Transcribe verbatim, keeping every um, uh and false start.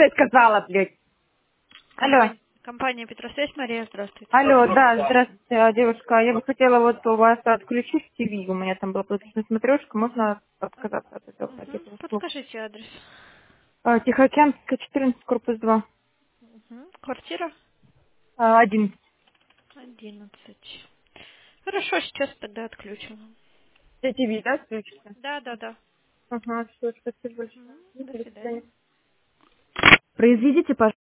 секунду я сказала, блядь. Алло. Компания, компания Петросвязь, Мария, здравствуйте. Алло, да, здравствуйте, а, девушка. Я бы хотела вот у вас отключить ТВ. У меня там была подписана смотрешка. Можно отказаться от этого, от Угу. этих услуг? Подскажите адрес. А, Тихоокеанская, четырнадцать, корпус два. Угу. Квартира А, один. одиннадцать. Хорошо, сейчас тогда отключим. ТВ, да, отключится? Да, да, да. Ага, все, спасибо большое. Мгм. Ну, До до свидания. свидания. Произведите, пожалуйста.